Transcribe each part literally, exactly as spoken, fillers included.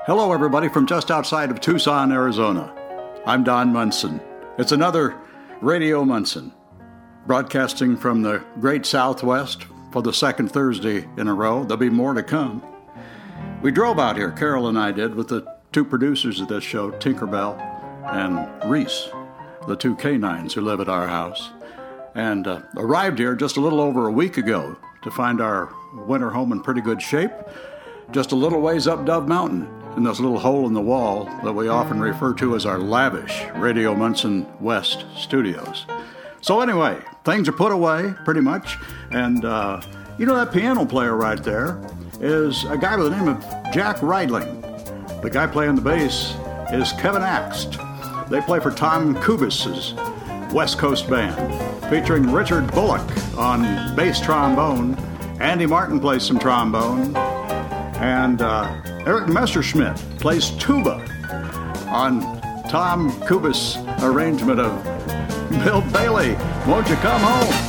Hello, everybody, from just outside of Tucson, Arizona. I'm Don Munson. It's another Radio Munson, broadcasting from the great Southwest for the second Thursday in a row. There'll be more to come. We drove out here, Carol and I did, with the two producers of this show, Tinkerbell and Reese, the two canines who live at our house, and uh, arrived here just a little over a week ago to find our winter home in pretty good shape, just a little ways up Dove Mountain, in this little hole in the wall that we often refer to as our lavish Radio Munson West studios. So anyway, things are put away, pretty much, and uh, you know that piano player right there is a guy by the name of Jack Reidling. The guy playing the bass is Kevin Axt. They play for Tom Kubis's West Coast Band, featuring Richard Bullock on bass trombone. Andy Martin plays some trombone, and uh, Eric Messerschmidt plays tuba on Tom Kubis' arrangement of Bill Bailey, Won't You Come Home?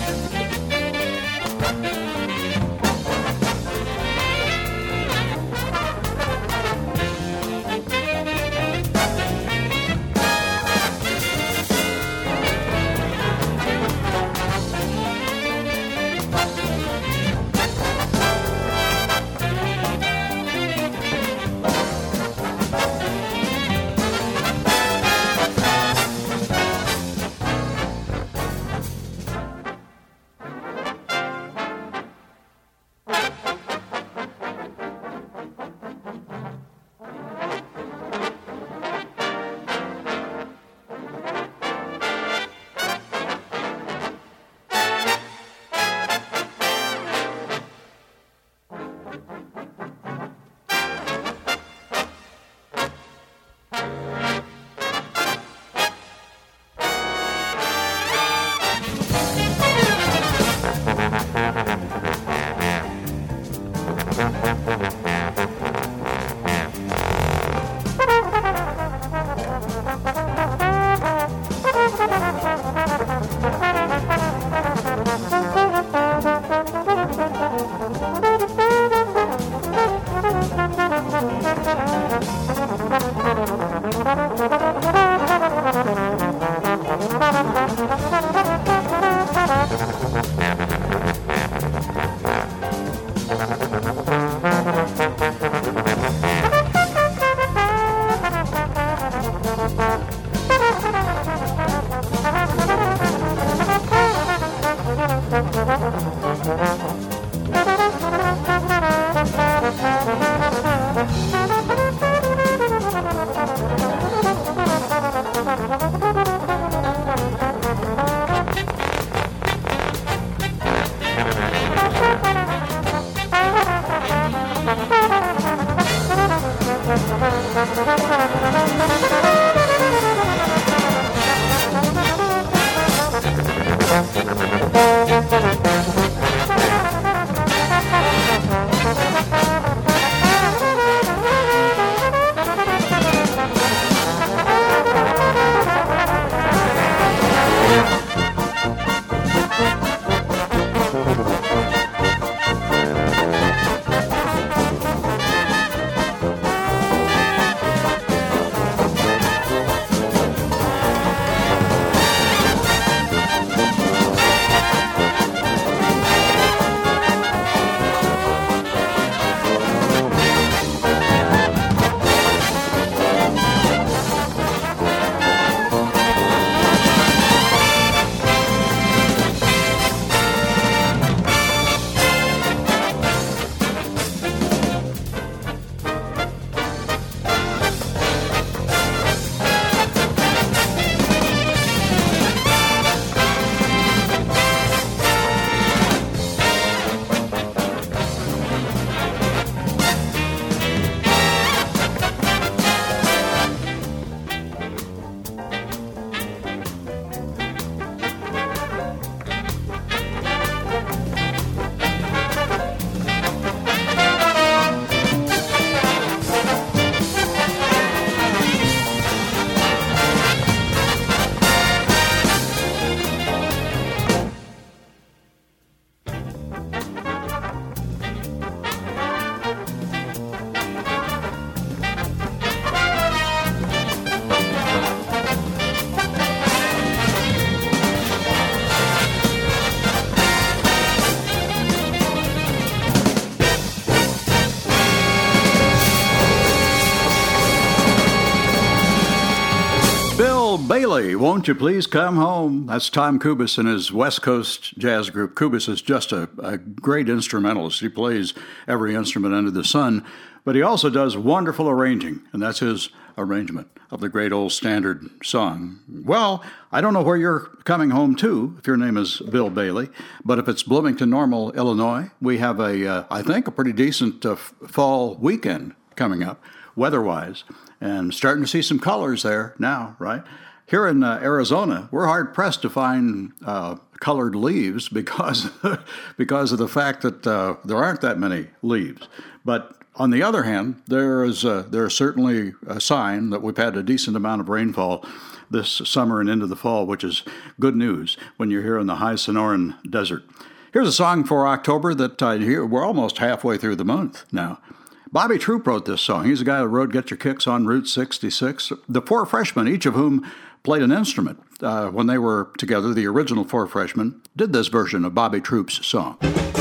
Bailey, Won't You Please Come Home? That's Tom Kubis and his West Coast jazz group. Kubis is just a, a great instrumentalist. He plays every instrument under the sun, but he also does wonderful arranging, and that's his arrangement of the great old standard song. Well, I don't know where you're coming home to, if your name is Bill Bailey, but if it's Bloomington Normal, Illinois, we have a, uh, I think, a pretty decent uh, fall weekend coming up, weather-wise, and starting to see some colors there now, right? Here in uh, Arizona, we're hard-pressed to find uh, colored leaves because because of the fact that uh, there aren't that many leaves. But on the other hand, there is uh, there is certainly a sign that we've had a decent amount of rainfall this summer and into the fall, which is good news when you're here in the high Sonoran Desert. Here's a song for October that I hear. We're almost halfway through the month now. Bobby Troop wrote this song. He's the guy who wrote Get Your Kicks on Route sixty-six. The four freshmen, each of whom played an instrument uh, when they were together, the original four freshmen, did this version of Bobby Troop's song.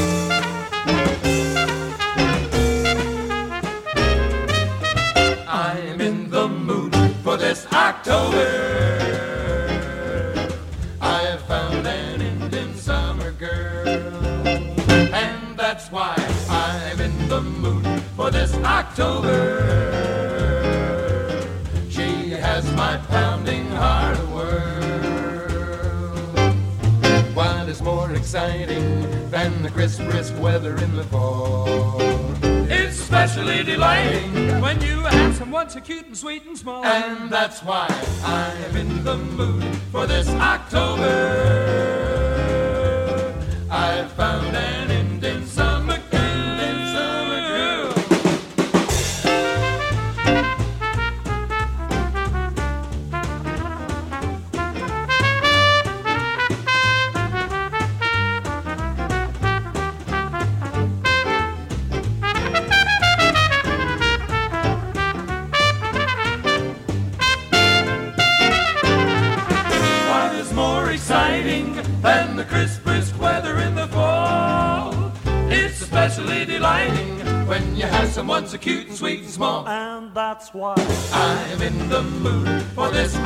I'm in the mood for this October. I found an Indian summer girl, and that's why I'm in the mood for this October. She has my pounding heart a whirl. What is more exciting than the crisp, brisk weather in the fall? It's especially delighting when you have someone so cute and sweet and small. And that's why I'm in the mood for this October. I found an Indian summer girl. Indian summer girl. What is more exciting than the crisp, brisk weather in the fall? It's especially delighting when you have someone so cute and sweet and small. And that's why I'm in the mood for this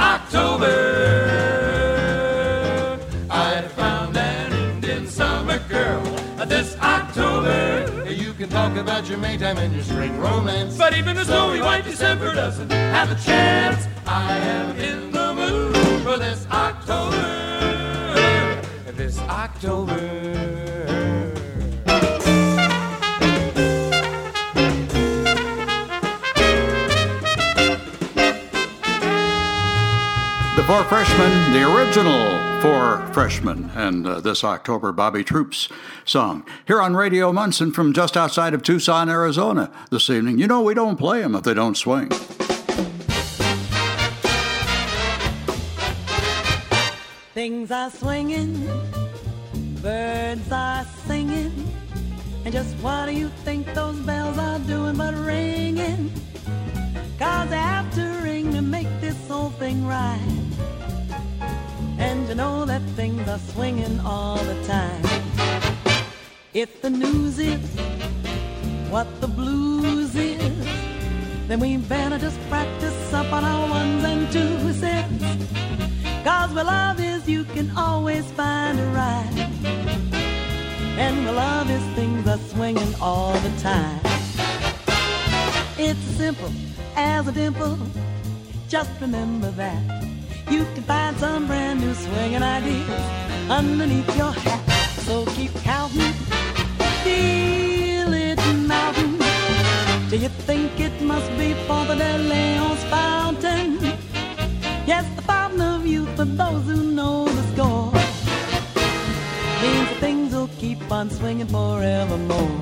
October. I found an Indian summer girl this October. You can talk about your Maytime and your spring romance, but even the snowy white December doesn't have a chance. I am in the mood for this October. This October. The Four Freshmen, the original Four Freshmen, and uh, this October, Bobby Troop's song. Here on Radio Munson from just outside of Tucson, Arizona this evening. You know, we don't play them if they don't swing. Things are swinging, birds are singing, and just what do you think those bells are doing but ringing? 'Cause they have to ring to make this whole thing right. And you know that things are swinging all the time. If the news is what the blues is, then we better just practice up on our ones and twos. 'Cause where love is, you can always find a ride. And where love is, things are swinging all the time. It's simple as a dimple, just remember that. You can find some brand new swinging ideas underneath your hat. So keep counting, feel it mounting, till you think it must be for the De Leon's fountain. Yes, the fountain of youth for those who know the score means that things will keep on swinging forevermore.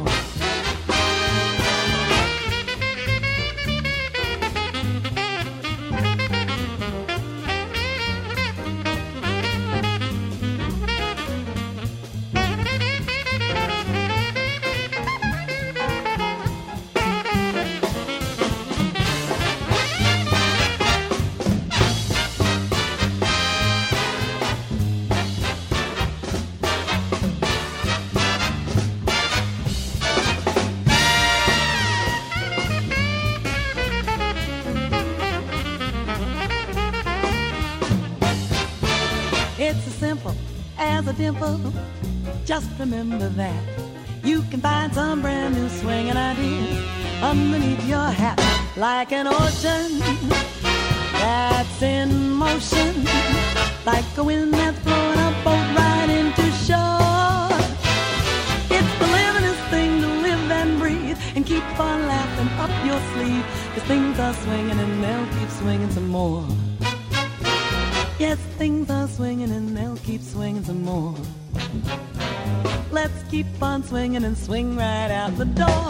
has a dimple, just remember that. You can find some brand new swinging ideas underneath your hat, like an ocean that's in motion, like a wind that's blowing a boat right into shore. It's the livingest thing to live and breathe and keep on laughing up your sleeve, 'cause things are swinging and they'll keep swinging some more. Yes, things are swinging and they'll keep swinging some more. Let's keep on swinging and swing right out the door.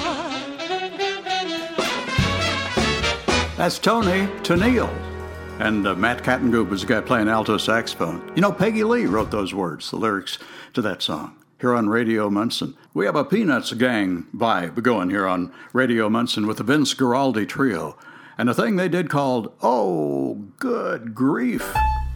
That's Tony Tennille. And uh, Matt Cattengoop is the guy playing alto saxophone. You know, Peggy Lee wrote those words, the lyrics to that song, here on Radio Munson. We have a Peanuts gang vibe going here on Radio Munson with the Vince Guaraldi Trio, and a thing they did called Oh, Good Grief.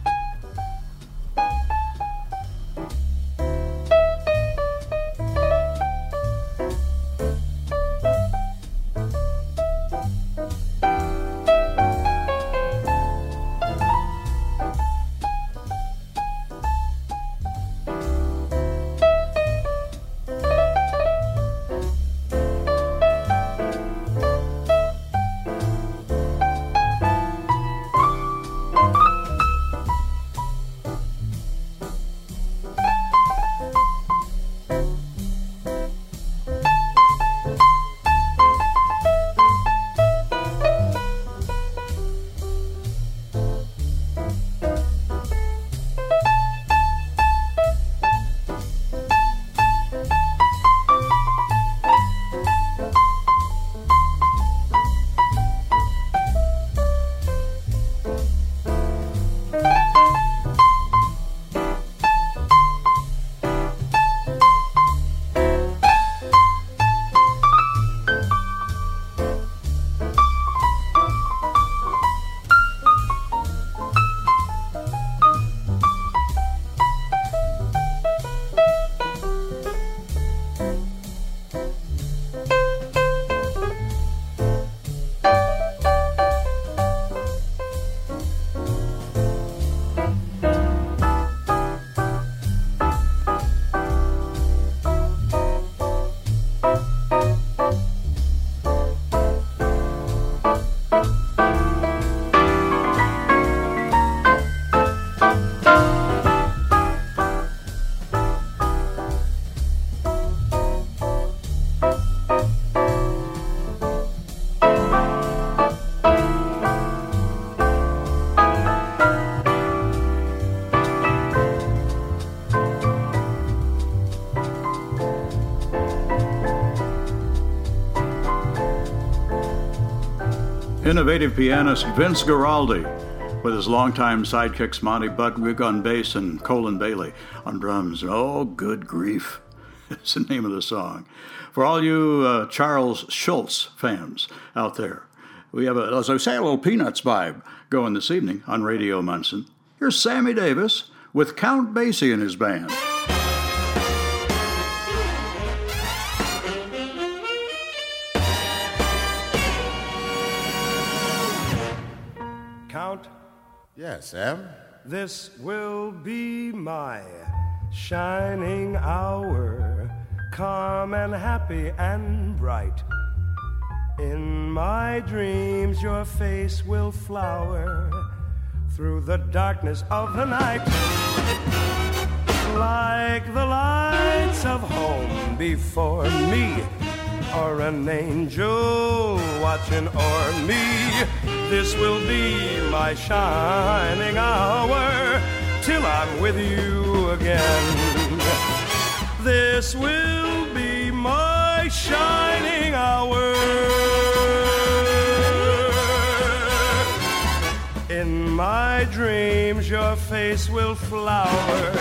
Innovative pianist Vince Guaraldi with his longtime sidekicks Monty Budwig on bass and Colin Bailey on drums. Oh, good grief. It's the name of the song. For all you uh, Charles Schultz fans out there, we have, a, as I say, a little Peanuts vibe going this evening on Radio Munson. Here's Sammy Davis with Count Basie and his band. Count, Yes, Sam? this will be my shining hour, calm and happy and bright. In my dreams your face will flower through the darkness of the night, like the lights of home before me, or an angel watching o'er me. This will be my shining hour till I'm with you again. This will be my shining hour. In my dreams your face will flower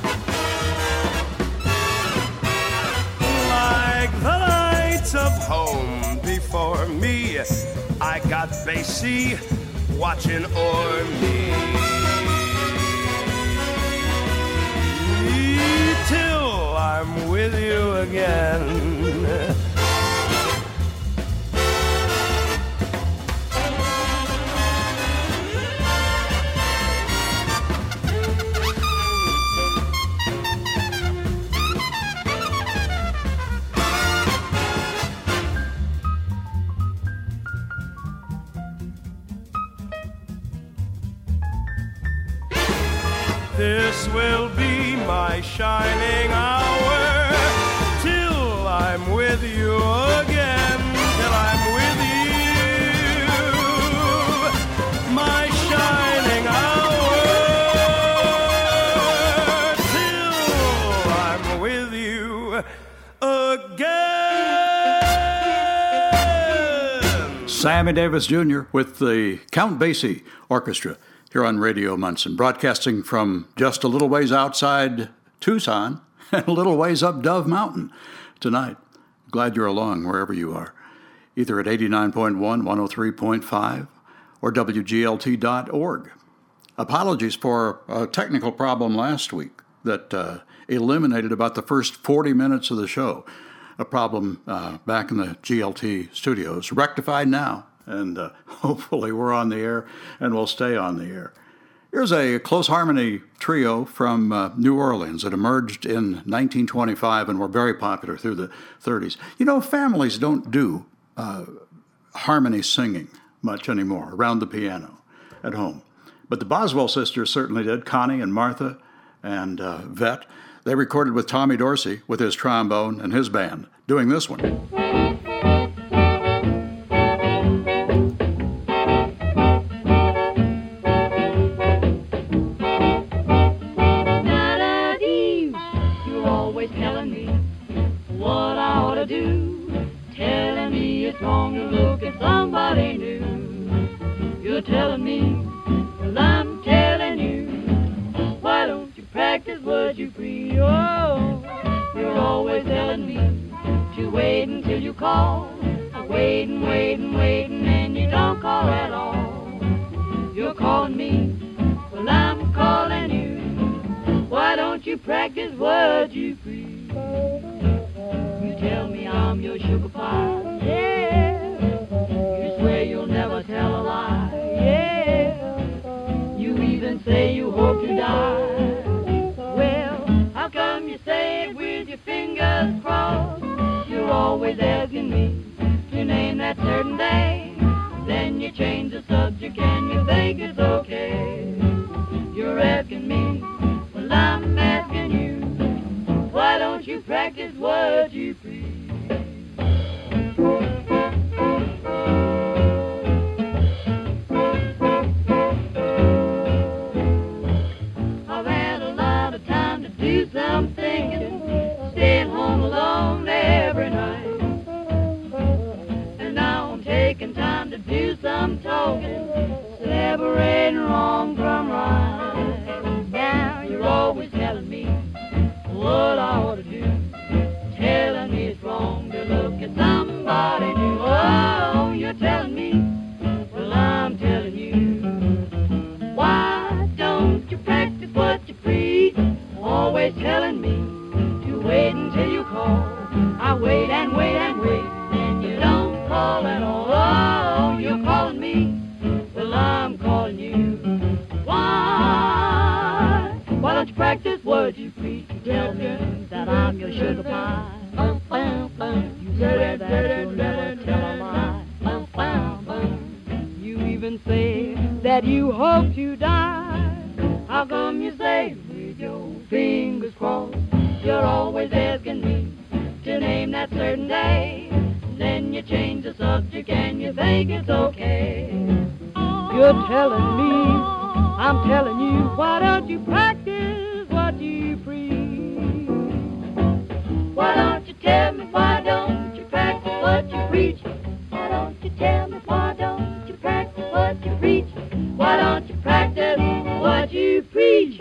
like the lights of home before me. I got Basie watching o'er me till I'm with you again. This will be my shining hour till I'm with you again, till I'm with you, my shining hour till I'm with you again. Sammy Davis Junior with the Count Basie Orchestra here on Radio Munson, broadcasting from just a little ways outside Tucson and a little ways up Dove Mountain tonight. Glad you're along wherever you are, either at eighty-nine point one, one oh three point five, or W G L T dot org. Apologies for a technical problem last week that uh, eliminated about the first forty minutes of the show. A problem uh, back in the G L T studios. Rectified now. And uh, hopefully we're on the air and we'll stay on the air. Here's a close harmony trio from uh, New Orleans that emerged in nineteen twenty-five and were very popular through the thirties. You know, families don't do uh, harmony singing much anymore around the piano at home. But the Boswell sisters certainly did, Connie and Martha and uh, Vet. They recorded with Tommy Dorsey with his trombone and his band doing this one. Telling me, well, I'm telling you, why don't you practice what you preach? Oh, you're always telling me to wait until you call. Waiting, waiting, waiting, and you don't call at all. You're calling me, well, I'm calling you. Why don't you practice what you preach? You tell me I'm your sugar pie, yeah. You swear you'll never tell a lie. Say you hope to die. Well, how come you say it with your fingers crossed? You're always asking me to name that certain day. Then you change the subject and you think it's okay. You're asking me, well, I'm asking you, why don't you practice what you preach? I'm thinking, staying home alone every night. And now I'm taking time to do some talking, separating wrong from right. Now you're always telling me what I ought to do, telling me it's wrong to look at somebody new. Oh, you're telling me, well, I'm telling you, why don't you practice what you preach? Always telling me to wait until you call. I wait and wait and wait, and you don't call at all. Oh, you're calling me, well, I'm calling you. Why? Why don't you practice what you preach? You tell me that I'm your sugar pie. You swear that you'll never tell a lie. You even say that you hope to die. How come you say with your fingers crossed? You're always asking me to name that certain day. Then you change the subject and you think it's okay. You're telling me, I'm telling you, why don't you practice what you preach? Why don't you tell me, why don't you practice what you preach? Why don't you tell me, why don't you practice what you preach? Why don't you practice what you preach?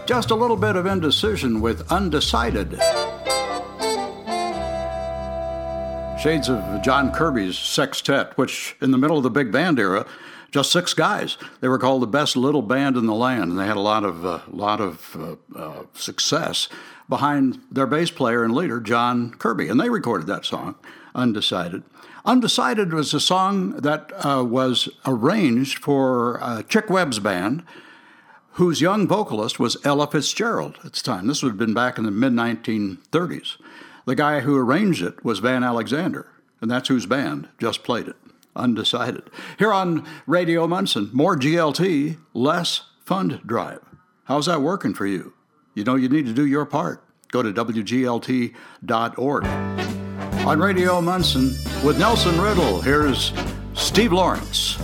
Just a little bit of indecision with Undecided. Shades of John Kirby's sextet, which in the middle of the big band era, just six guys. They were called the best little band in the land, and they had a lot of uh, lot of uh, uh, success behind their bass player and leader, John Kirby, and they recorded that song, Undecided. Undecided was a song that uh, was arranged for uh, Chick Webb's band, whose young vocalist was Ella Fitzgerald at the time. This would have been back in the mid nineteen thirties. The guy who arranged it was Van Alexander, and that's whose band just played it, Undecided. Here on Radio Munson, more G L T, less fund drive. How's that working for you? You know you need to do your part. Go to W G L T dot org. On Radio Munson, with Nelson Riddle, here's Steve Lawrence.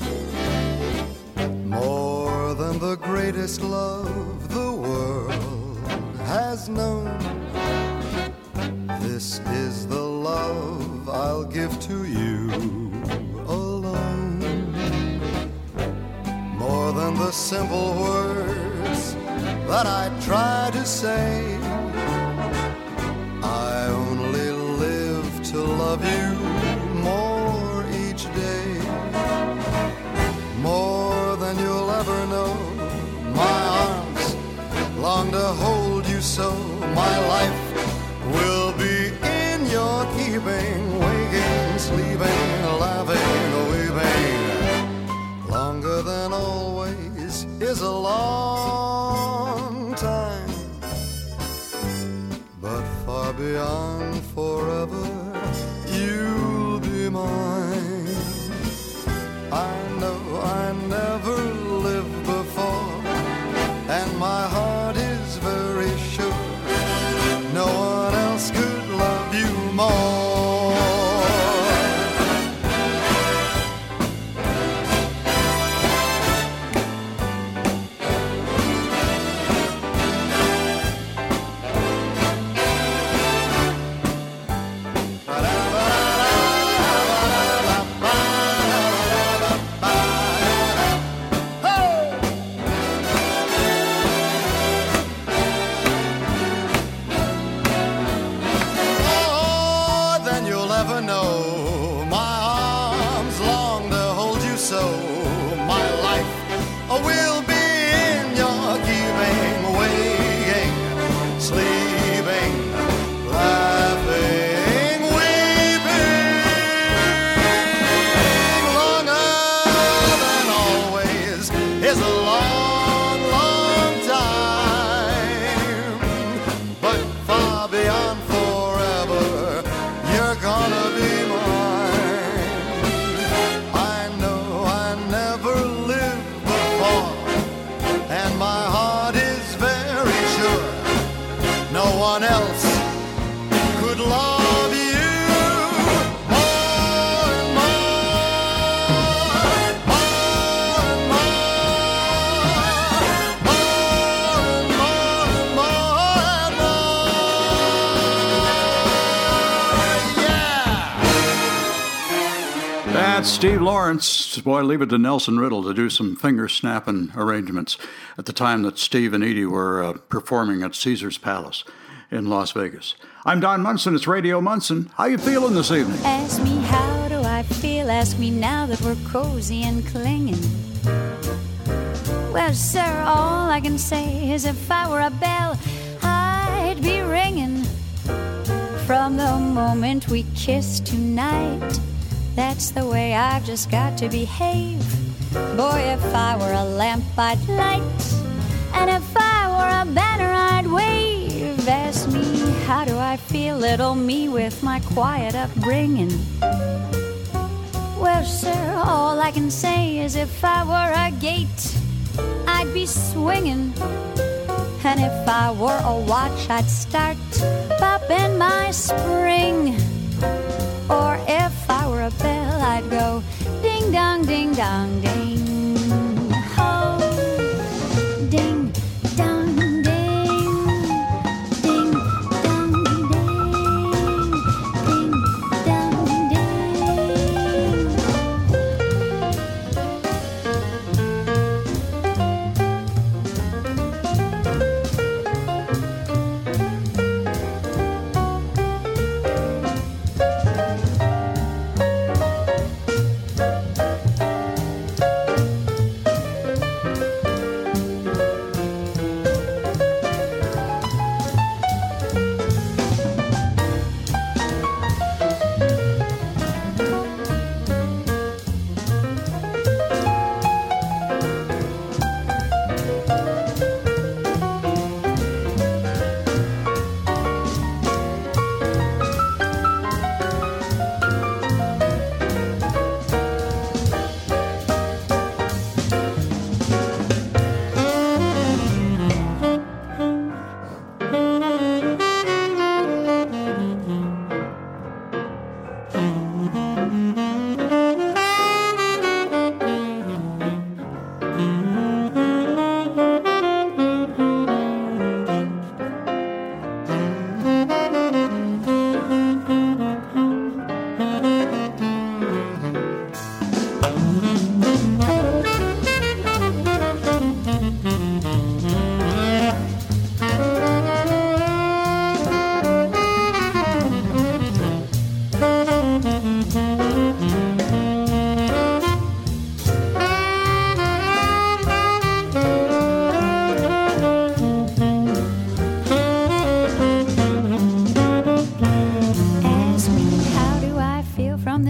More than the greatest love the world has known, this is the love I'll give to you alone. More than the simple words that I try to say, I only live to love you more each day. More than you'll ever know, my arms long to hold you so. My life will be in your keeping, waking, sleeping, laughing, weeping. Longer than always is a long time, but far beyond forever, you'll be mine. I know I never lived before, and my heart is very sure no one else could love you more. Steve Lawrence. Boy, leave it to Nelson Riddle to do some finger-snapping arrangements at the time that Steve and Edie were uh, performing at Caesar's Palace in Las Vegas. I'm Don Munson. It's Radio Munson. How you feeling this evening? Ask me how do I feel. Ask me now that we're cozy and clinging. Well, sir, all I can say is if I were a bell, I'd be ringing. From the moment we kissed tonight, that's the way I've just got to behave. Boy, if I were a lamp, I'd light, and if I were a banner, I'd wave. Ask me, how do I feel, little me, with my quiet upbringing? Well, sir, all I can say is if I were a gate, I'd be swinging, and if I were a watch, I'd start popping my spring. Or if I were a bell, I'd go ding dong, ding dong, ding. Ho, ding dong, ding, ding dong, ding, ding dong, ding.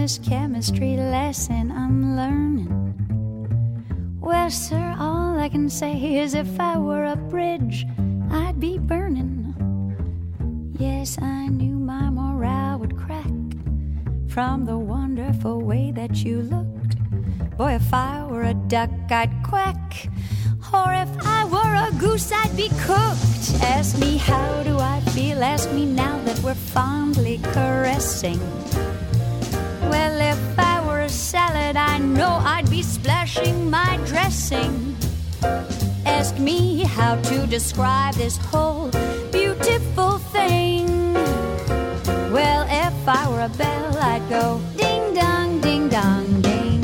this chemistry lesson I'm learning. Well, sir, all I can say is if I were a bridge, I'd be burning. Yes, I knew my morale would crack from the wonderful way that you looked. Boy, if I were a duck, I'd quack. Or if I were a goose, I'd be cooked. Ask me, how do I feel? Ask me now that we're fondly caressing. Well, if I were a salad, I know I'd be splashing my dressing. Ask me how to describe this whole beautiful thing. Well, if I were a bell, I'd go ding-dong, ding-dong, ding.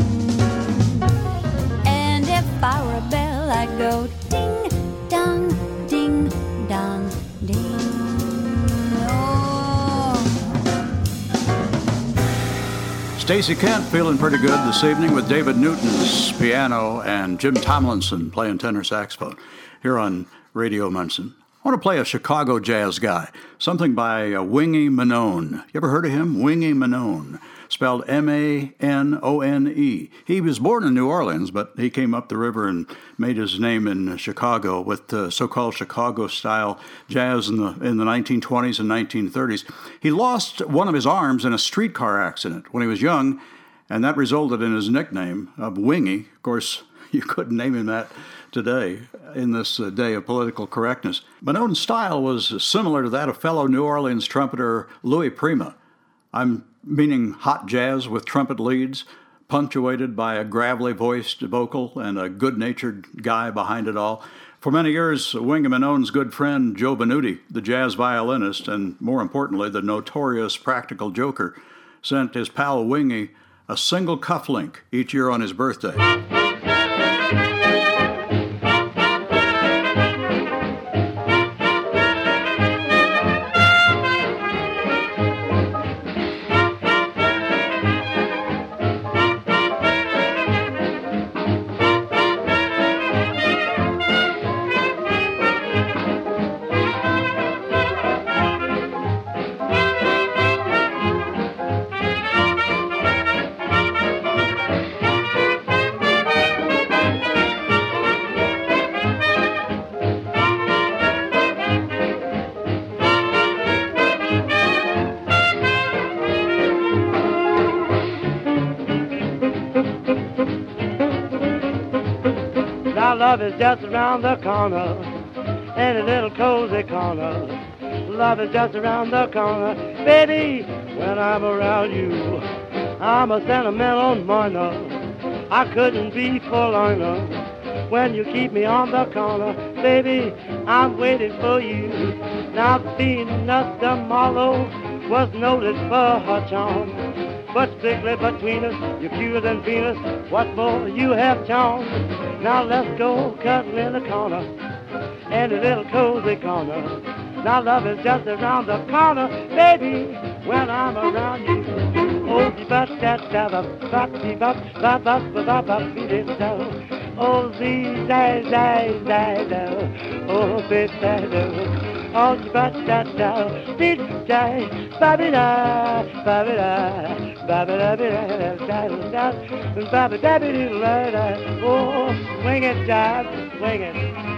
And if I were a bell, I'd go ding-dong, ding-dong, ding. Oh. Stacey Kent feeling pretty good this evening with David Newton's piano and Jim Tomlinson playing tenor saxophone here on Radio Munson. I want to play a Chicago jazz guy, something by uh, Wingy Manone. You ever heard of him? Wingy Manone, spelled M A N O N E. He was born in New Orleans, but he came up the river and made his name in Chicago with uh, so-called Chicago-style jazz in the in the nineteen twenties and nineteen thirties. He lost one of his arms in a streetcar accident when he was young, and that resulted in his nickname of Wingy. Of course, you couldn't name him that today in this uh, day of political correctness. Manone's style was similar to that of fellow New Orleans trumpeter Louis Prima. I'm meaning hot jazz with trumpet leads, punctuated by a gravelly-voiced vocal and a good-natured guy behind it all. For many years, Wingy Manone's good friend Joe Benuti, the jazz violinist, and more importantly, the notorious practical joker, sent his pal Wingy a single cufflink each year on his birthday. Love is just around the corner, in a little cozy corner. Love is just around the corner, baby, when I'm around you. I'm a sentimental mourner, I couldn't be forlorner. When you keep me on the corner, baby, I'm waiting for you. Now Venus de Milo was noted for her charm, but strictly between us, you're cuter than Venus. What more, you have charm. Now let's go cuddle in the corner, in a little cozy corner. Now love is just around the corner, baby, when I'm around you. Oh, the bat that da da ba the ba ba ba ba ba ba be da. Oh, the da da da da. Oh, the da da. Oh, the bat that da the da ba ba da ba ba da ba ba da ba da da ba ba da ba da. Oh, swing it, jive, swing it.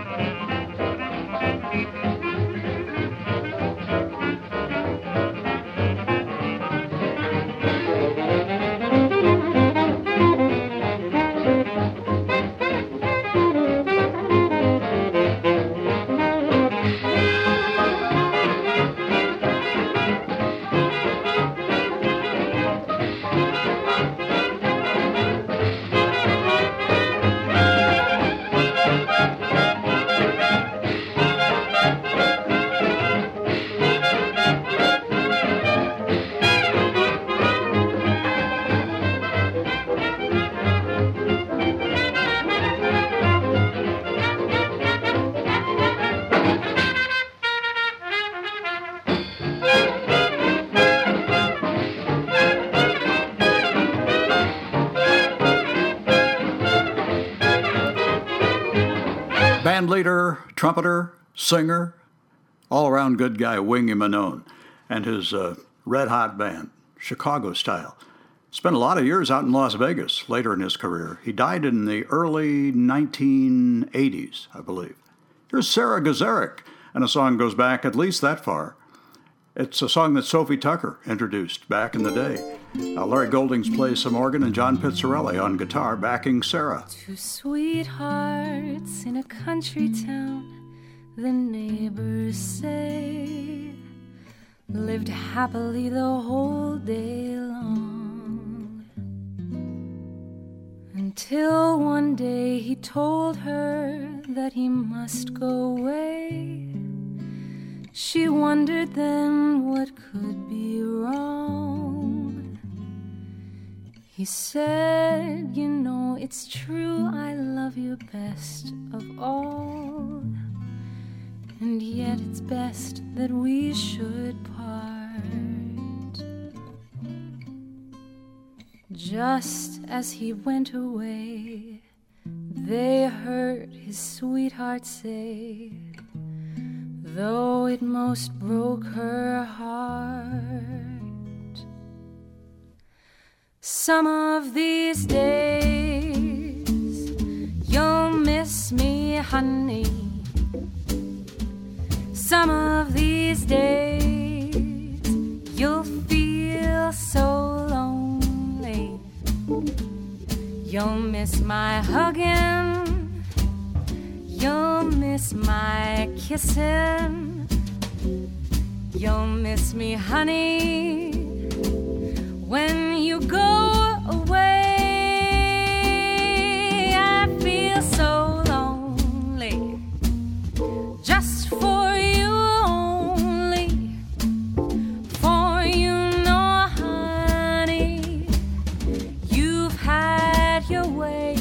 Band leader, trumpeter, singer, all-around good guy, Wingy Manone, and his uh, red-hot band, Chicago style. Spent a lot of years out in Las Vegas later in his career. He died in the early nineteen eighties, I believe. Here's Sarah Gazarek, and a song goes back at least that far. It's a song that Sophie Tucker introduced back in the day. Uh, Larry Goldings plays some organ and John Pizzarelli on guitar backing Sarah. Two sweethearts in a country town, the neighbors say, lived happily the whole day long. Until one day he told her that he must go away. She wondered then what could be wrong. He said, you know, it's true, I love you best of all. And yet it's best that we should part. Just as he went away, they heard his sweetheart say, though it most broke her heart, some of these days you'll miss me, honey. Some of these days you'll feel so lonely. You'll miss my hugging, you'll miss my kissing, you'll miss me, honey, when you go away. I feel so lonely, just for you only, for you know, honey, you've had your way.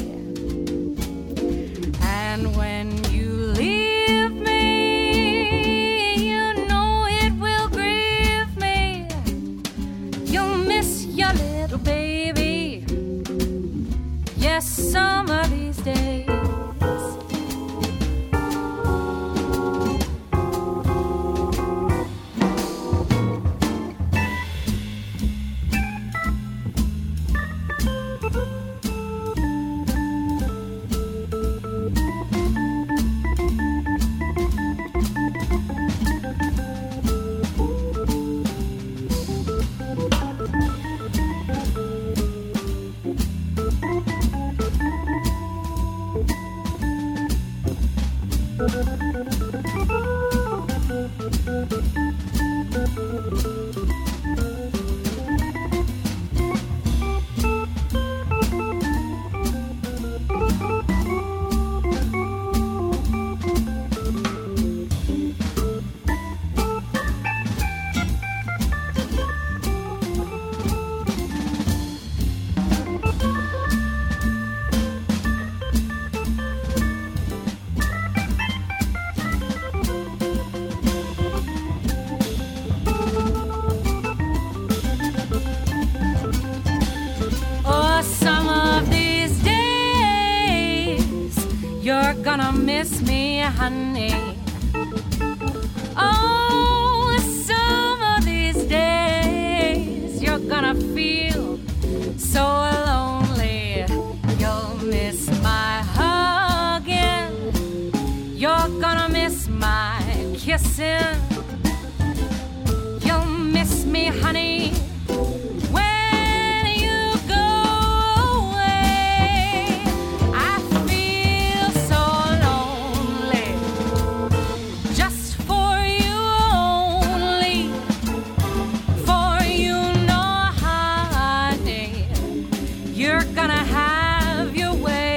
And when you leave me, you know it will grieve me. You'll miss your little baby, yes, some of these days. Gonna miss me, honey. Oh, some of these days you're gonna feel so lonely. You'll miss my hugging, you're gonna miss my kissing, you'll miss me, honey, when you go away. I feel so lonely, just for you only, for you know, honey, you're gonna have your way.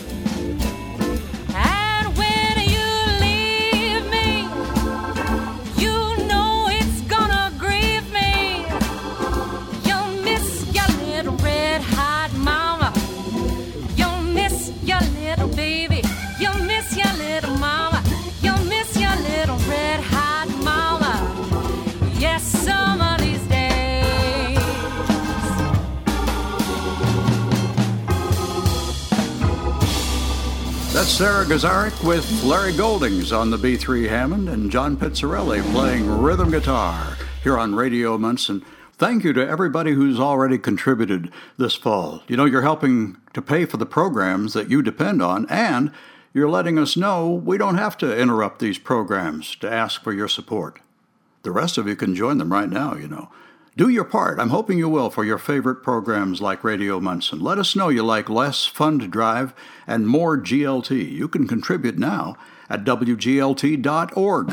And when you leave me, you know it's gonna grieve me. You'll miss your little red hot mama, you'll miss your little baby, you'll miss your little mama, you'll miss your little red hot mama. Yes, some of these days. That's Sarah Gazarek with Larry Goldings on the B three Hammond and John Pizzarelli playing rhythm guitar here on Radio Munson. Thank you to everybody who's already contributed this fall. You know, you're helping to pay for the programs that you depend on, and you're letting us know we don't have to interrupt these programs to ask for your support. The rest of you can join them right now, you know. Do your part. I'm hoping you will for your favorite programs like Radio Munson. Let us know you like less Fund Drive and more G L T. You can contribute now at W G L T dot org.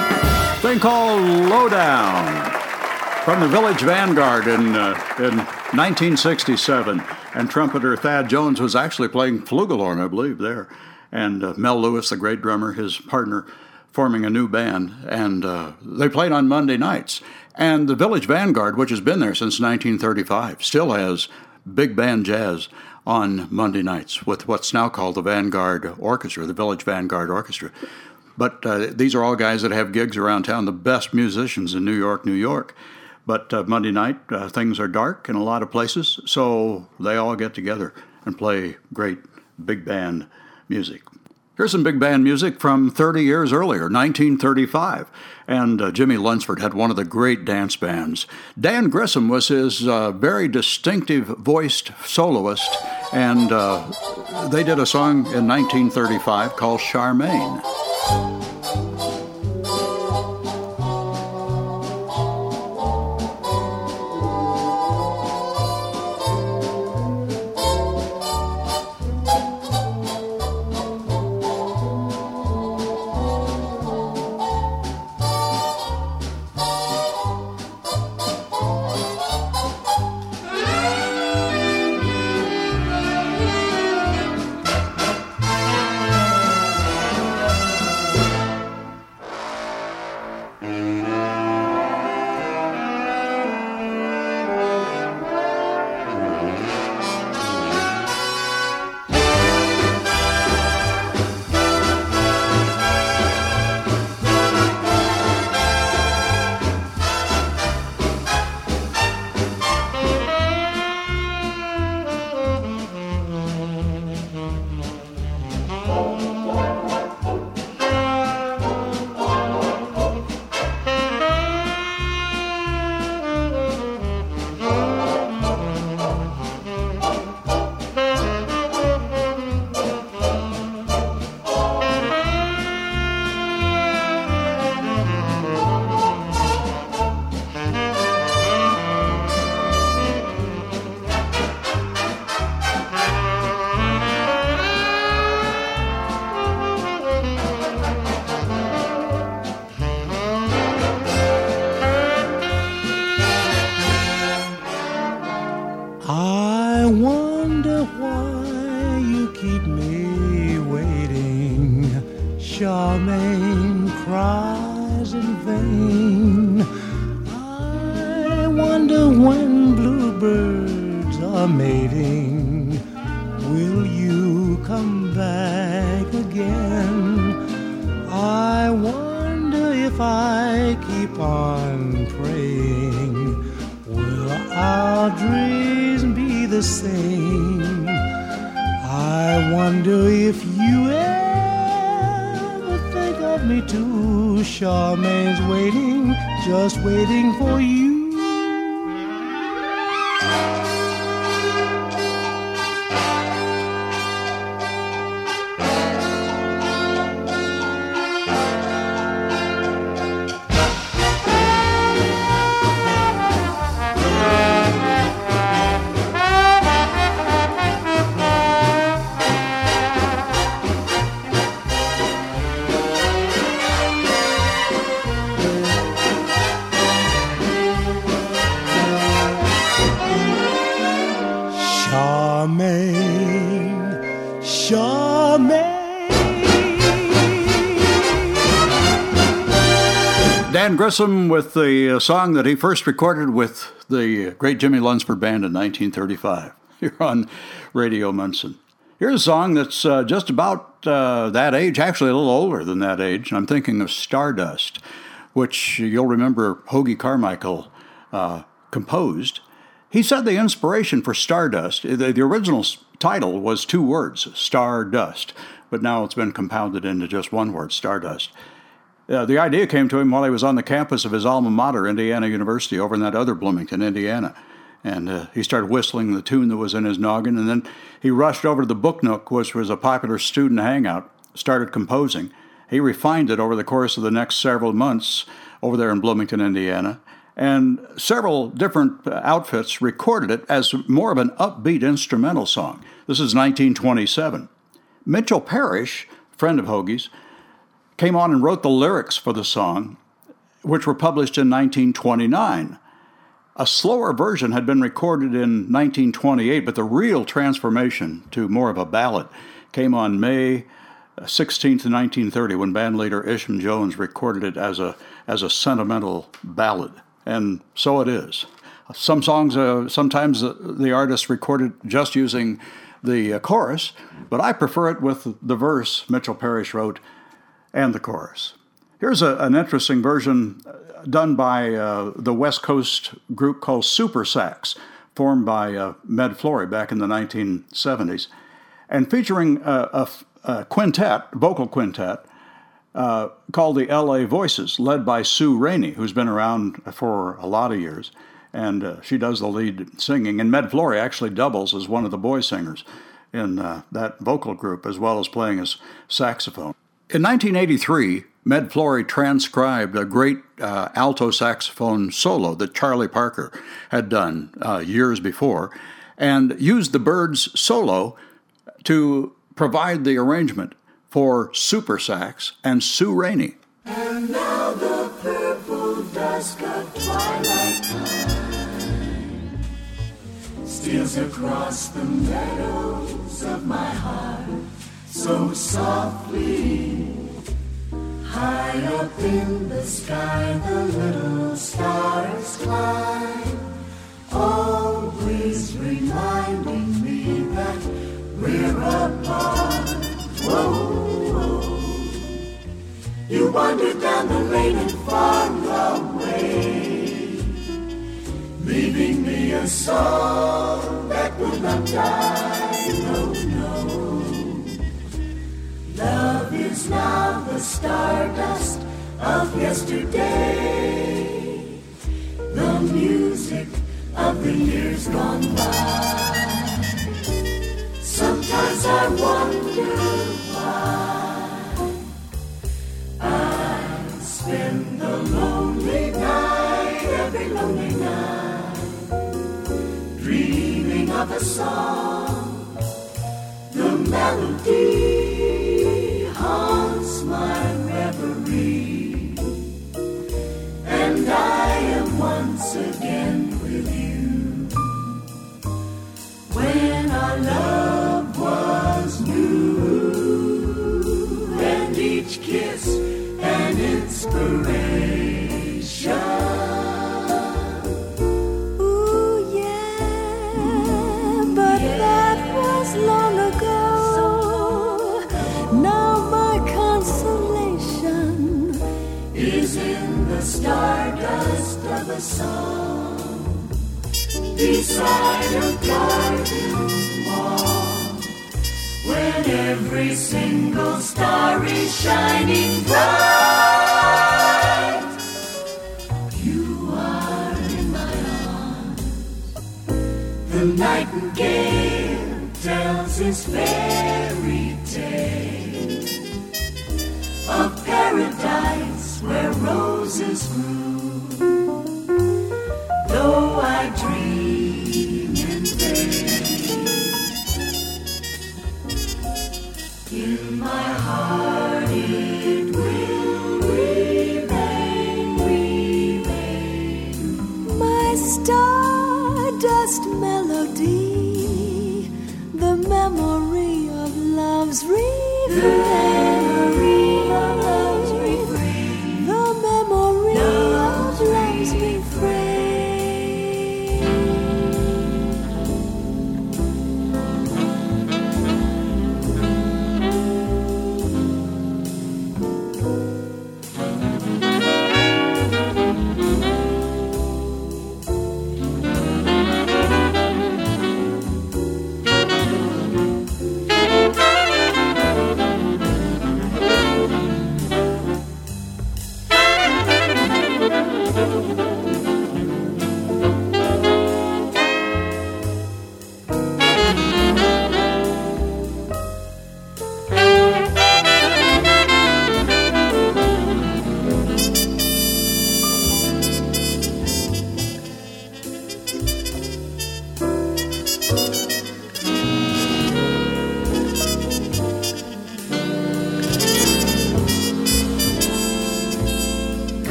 thing called Lowdown from the Village Vanguard in uh, in nineteen sixty-seven, and trumpeter Thad Jones was actually playing flugelhorn, I believe, there. And uh, Mel Lewis, the great drummer, his partner, forming a new band. And uh, they played on Monday nights. And the Village Vanguard, which has been there since nineteen thirty-five, still has big band jazz on Monday nights with what's now called the Vanguard Orchestra, the Village Vanguard Orchestra. But uh, these are all guys that have gigs around town, the best musicians in New York, New York. But uh, Monday night, uh, things are dark in a lot of places, so they all get together and play great big band music. Here's some big band music from thirty years earlier, nineteen thirty-five. And uh, Jimmy Lunsford had one of the great dance bands. Dan Grissom was his uh, very distinctive voiced soloist, and uh, they did a song in nineteen thirty-five called Charmaine. Charmaine cries in vain. I wonder when bluebirds are mating, will you come back again? I wonder if I keep on praying, will our dreams be the same? I wonder if you ever me too. Charmaine's waiting, just waiting for you. Charmaine, Charmaine. Dan Grissom with the uh, song that he first recorded with the great Jimmy Lunsford Band in nineteen thirty-five. You're on Radio Munson. Here's a song that's uh, just about uh, that age, actually a little older than that age. I'm thinking of Stardust, which you'll remember Hoagy Carmichael uh, composed. He said the inspiration for Stardust, the, the original title was two words, Stardust, but now it's been compounded into just one word, Stardust. Uh, the idea came to him while he was on the campus of his alma mater, Indiana University, over in that other Bloomington, Indiana. And uh, he started whistling the tune that was in his noggin, and then he rushed over to the Book Nook, which was a popular student hangout, started composing. He refined it over the course of the next several months over there in Bloomington, Indiana. And several different outfits recorded it as more of an upbeat instrumental song. This is nineteen twenty-seven. Mitchell Parrish, friend of Hoagie's, came on and wrote the lyrics for the song, which were published in nineteen twenty-nine. A slower version had been recorded in nineteen twenty-eight, but the real transformation to more of a ballad came on May sixteenth, nineteen thirty, when bandleader Isham Jones recorded it as a as a sentimental ballad. And so it is. Some songs, uh, sometimes the, the artist recorded just using the uh, chorus, but I prefer it with the verse Mitchell Parrish wrote and the chorus. Here's a, an interesting version done by uh, the West Coast group called Super Sax, formed by uh, Med Flory back in the nineteen seventies, and featuring a, a, a quintet, vocal quintet, uh, called the L A Voices, led by Sue Rainey, who's been around for a lot of years, and uh, she does the lead singing. And Med Flory actually doubles as one of the boy singers in uh, that vocal group, as well as playing his saxophone. In nineteen eighty-three, Med Flory transcribed a great uh, alto saxophone solo that Charlie Parker had done uh, years before, and used the Byrds solo to provide the arrangement for super sax and Sue Rainey. And now the purple dusk of twilight time steals across the meadows of my heart so softly. High up in the sky the little stars climb, always reminding me that we're apart. Whoa, whoa. You wandered down the lane and far away, leaving me a song that will not die. No, no. Love is now the stardust of yesterday, the music of the years gone by. Sometimes I wonder why I spend the lonely night, every lonely night, dreaming of a song, the melody haunts my reverie, and I am once again with you. When our love was new, and each kiss an inspiration. Ooh, yeah, but yeah, that was long ago. Is in the stardust of a song beside a garden wall, when every single star is shining bright. You are in my arms. The nightingale tells his fairy tale of paradise where roses grew, though I dream in vain. In my heart it will remain, remain. My stardust melody, the memory of love's refrain.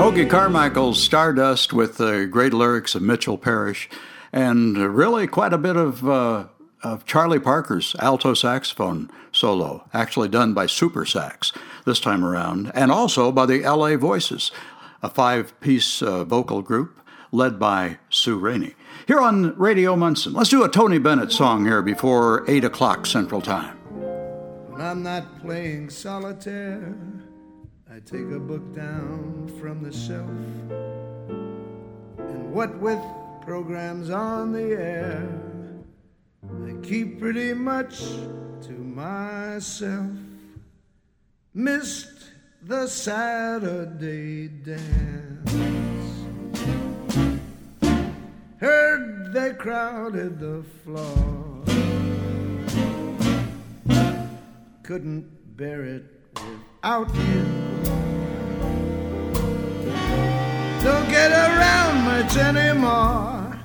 Hoagy Carmichael's Stardust with the great lyrics of Mitchell Parrish, and really quite a bit of, uh, of Charlie Parker's alto saxophone solo, actually done by Super Sax this time around, and also by the L A Voices, a five-piece uh, vocal group led by Sue Rainey. Here on Radio Munson, let's do a Tony Bennett song here before eight o'clock Central Time. When I'm not playing solitaire, I take a book down from the shelf, and what with programs on the air, I keep pretty much to myself. Missed the Saturday dance, heard they crowded the floor, couldn't bear it without you. Don't get around much anymore.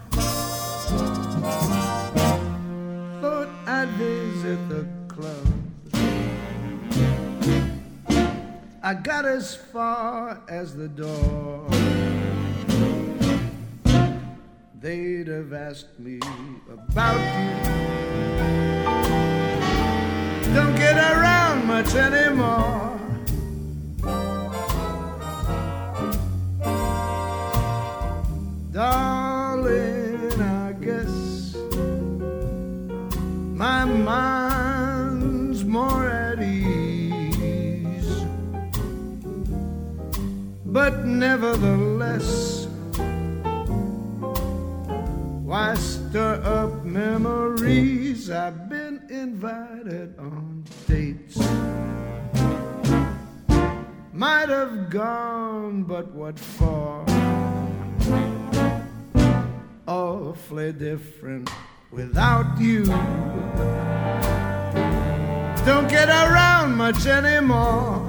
Thought I'd visit the club. I got as far as the door. They'd have asked me about you. Don't get around much anymore. Darling, I guess my mind's more at ease, but nevertheless, why stir up memories? I've been invited on dates, might have gone, but what for? Awfully different without you. Don't get around much anymore.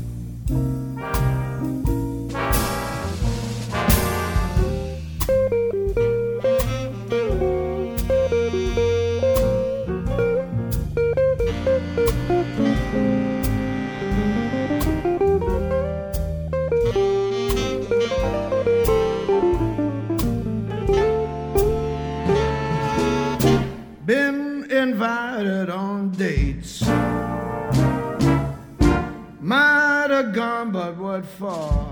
Invited on dates, might have gone, but what for?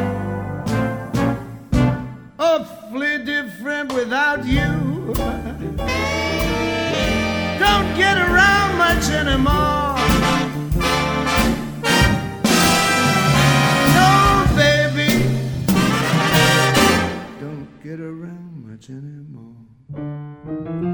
Awfully different without you. Don't get around much anymore. No, baby, don't get around much anymore.